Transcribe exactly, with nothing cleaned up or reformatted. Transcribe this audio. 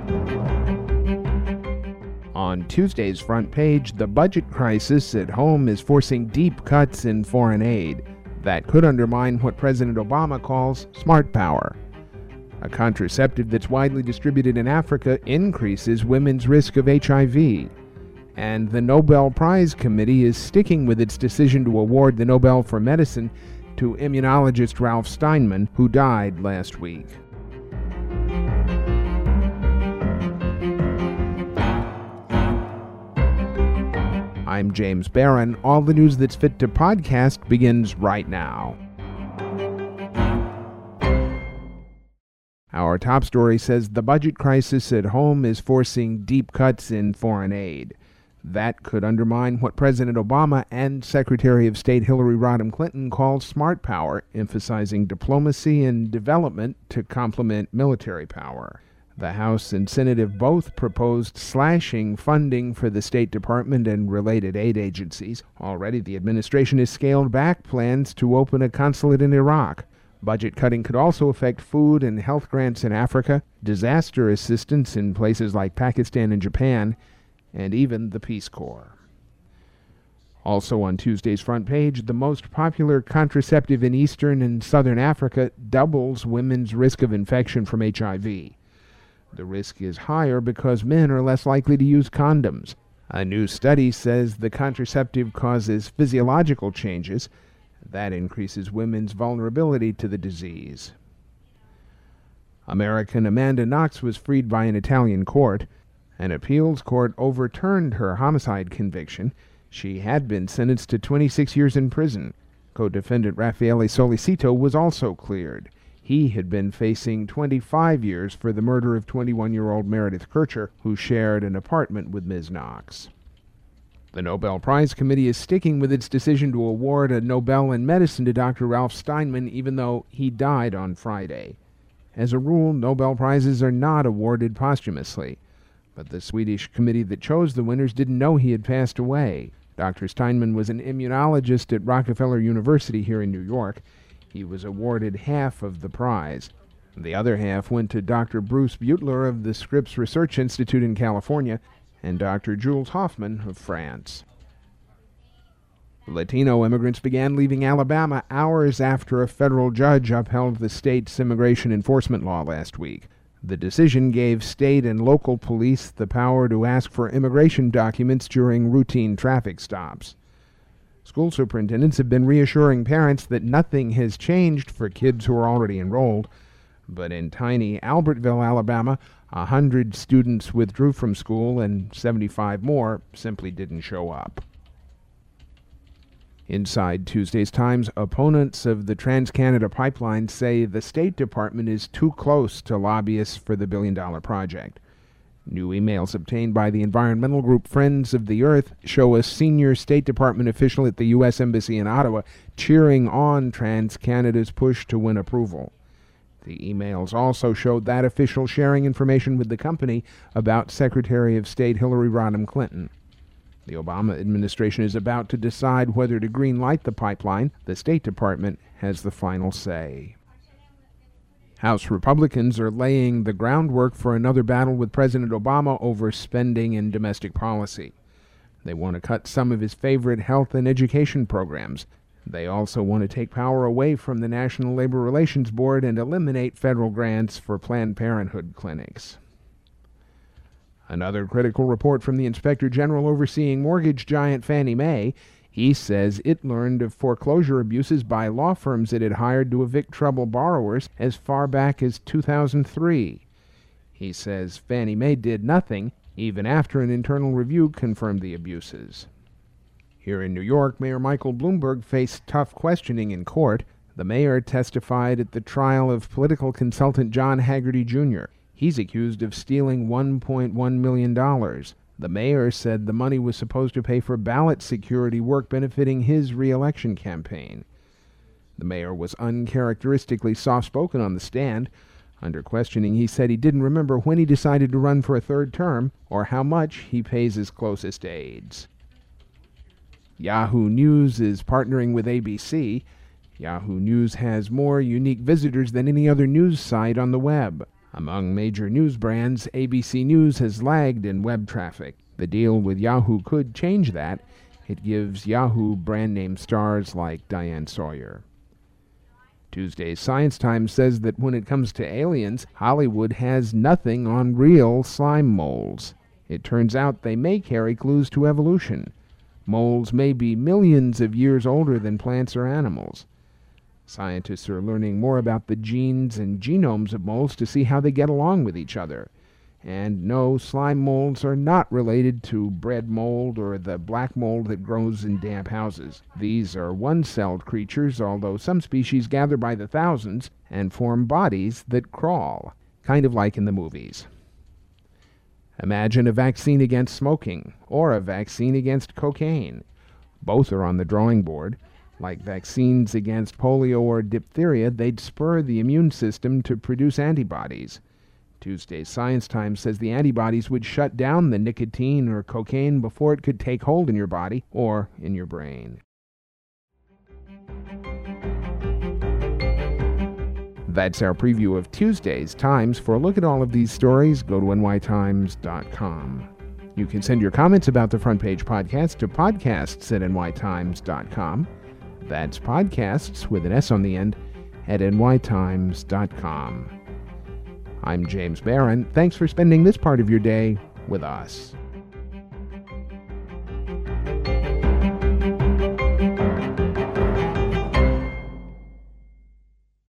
On Tuesday's front page, the budget crisis at home is forcing deep cuts in foreign aid that could undermine what President Obama calls smart power. A contraceptive that's widely distributed in Africa increases women's risk of H I V. And the Nobel Prize Committee is sticking with its decision to award the Nobel for Medicine to immunologist Ralph Steinman, who died last week. I'm James Barron. All the news that's fit to podcast begins right now. Our top story says the budget crisis at home is forcing deep cuts in foreign aid. That could undermine what President Obama and Secretary of State Hillary Rodham Clinton called smart power, emphasizing diplomacy and development to complement military power. The House and Senate have both proposed slashing funding for the State Department and related aid agencies. Already, the administration has scaled back plans to open a consulate in Iraq. Budget cutting could also affect food and health grants in Africa, disaster assistance in places like Pakistan and Japan, and even the Peace Corps. Also on Tuesday's front page, the most popular contraceptive in Eastern and Southern Africa doubles women's risk of infection from H I V. The risk is higher because men are less likely to use condoms. A new study says the contraceptive causes physiological changes that increases women's vulnerability to the disease. American Amanda Knox was freed by an Italian court. An appeals court overturned her homicide conviction. She had been sentenced to twenty-six years in prison. Co-defendant Raffaele Solicito was also cleared. He had been facing twenty-five years for the murder of twenty-one-year-old Meredith Kircher, who shared an apartment with Miz Knox. The Nobel Prize Committee is sticking with its decision to award a Nobel in Medicine to Doctor Ralph Steinman, even though he died on Friday. As a rule, Nobel Prizes are not awarded posthumously, but the Swedish committee that chose the winners didn't know he had passed away. Doctor Steinman was an immunologist at Rockefeller University here in New York. He was awarded half of the prize. The other half went to Doctor Bruce Butler of the Scripps Research Institute in California and Doctor Jules Hoffman of France. Latino immigrants began leaving Alabama hours after a federal judge upheld the state's immigration enforcement law last week. The decision gave state and local police the power to ask for immigration documents during routine traffic stops. School superintendents have been reassuring parents that nothing has changed for kids who are already enrolled. But in tiny Albertville, Alabama, a hundred students withdrew from school and seventy-five more simply didn't show up. Inside Tuesday's Times, opponents of the Trans-Canada Pipeline say the State Department is too close to lobbyists for the billion-dollar project. New emails obtained by the environmental group Friends of the Earth show a senior State Department official at the U S Embassy in Ottawa cheering on TransCanada's push to win approval. The emails also showed that official sharing information with the company about Secretary of State Hillary Rodham Clinton. The Obama administration is about to decide whether to green-light the pipeline. The State Department has the final say. House Republicans are laying the groundwork for another battle with President Obama over spending and domestic policy. They want to cut some of his favorite health and education programs. They also want to take power away from the National Labor Relations Board and eliminate federal grants for Planned Parenthood clinics. Another critical report from the Inspector General overseeing mortgage giant Fannie Mae. He says it learned of foreclosure abuses by law firms it had hired to evict troubled borrowers as far back as two thousand three. He says Fannie Mae did nothing, even after an internal review confirmed the abuses. Here in New York, Mayor Michael Bloomberg faced tough questioning in court. The mayor testified at the trial of political consultant John Haggerty Junior He's accused of stealing one point one million dollars. The mayor said the money was supposed to pay for ballot security work benefiting his re-election campaign. The mayor was uncharacteristically soft-spoken on the stand. Under questioning, he said he didn't remember when he decided to run for a third term or how much he pays his closest aides. Yahoo News is partnering with A B C. Yahoo News has more unique visitors than any other news site on the web. Among major news brands, A B C News has lagged in web traffic. The deal with Yahoo could change that. It gives Yahoo brand name stars like Diane Sawyer. Tuesday's Science Times says that when it comes to aliens, Hollywood has nothing on real slime molds. It turns out they may carry clues to evolution. Molds may be millions of years older than plants or animals. Scientists are learning more about the genes and genomes of molds to see how they get along with each other. And no, slime molds are not related to bread mold or the black mold that grows in damp houses. These are one-celled creatures, although some species gather by the thousands and form bodies that crawl, kind of like in the movies. Imagine a vaccine against smoking or a vaccine against cocaine. Both are on the drawing board. Like vaccines against polio or diphtheria, they'd spur the immune system to produce antibodies. Tuesday's Science Times says the antibodies would shut down the nicotine or cocaine before it could take hold in your body or in your brain. That's our preview of Tuesday's Times. For a look at all of these stories, go to N Y Times dot com. You can send your comments about the Front Page Podcast to podcasts at N Y Times dot com. That's podcasts with an S on the end at N Y Times dot com. I'm James Barron. Thanks for spending this part of your day with us.